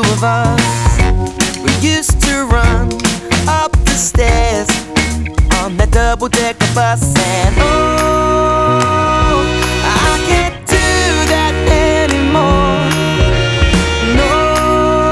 of us, we used to run up the stairs on that double-decker bus, and oh,